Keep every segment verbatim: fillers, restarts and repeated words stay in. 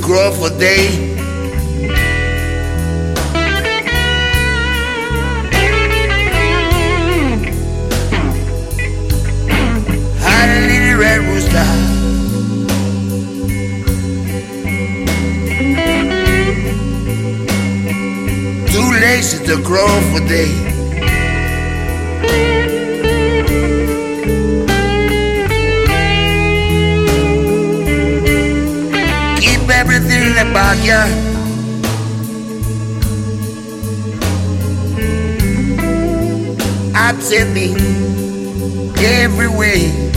crow for day. Had a little red rooster. Too lazy to crow for day. Everything in the backyard. Upset me every way.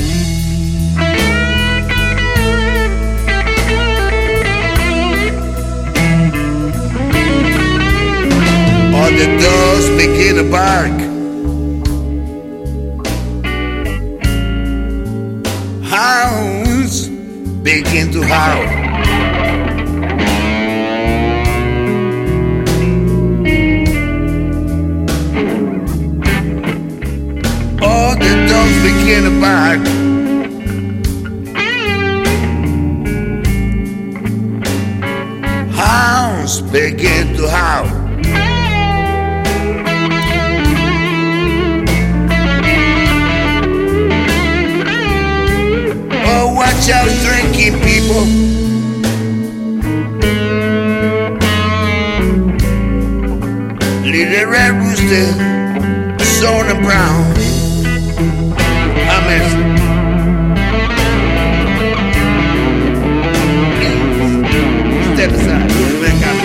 All the dogs begin to bark. Hounds begin to howl. Begin to bark. Hounds begin to howl. Oh, watch out, drinking people. Little red rooster, Sona Brown. Step aside. Back out.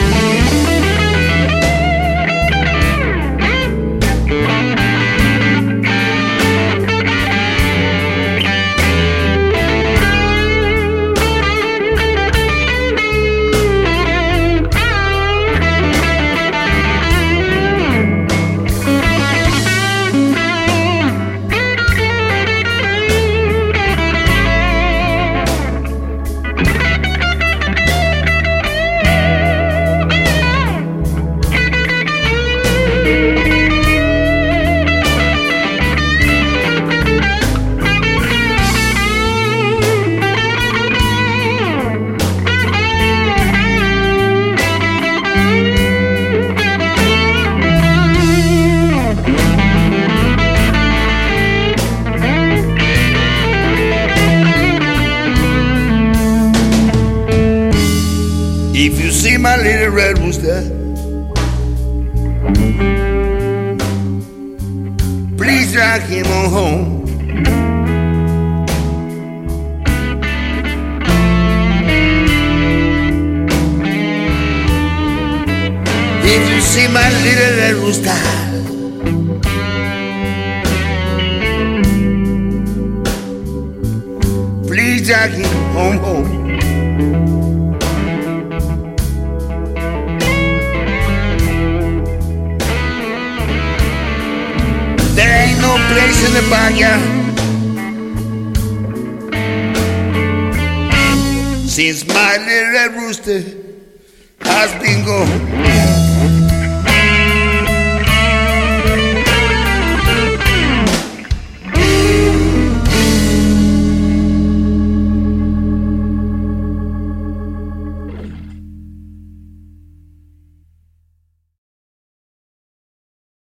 If you see my little red rooster, please drag him on home. If you see my little red rooster, please drag him home home. There ain't no place in the backyard since my little red rooster has been gone.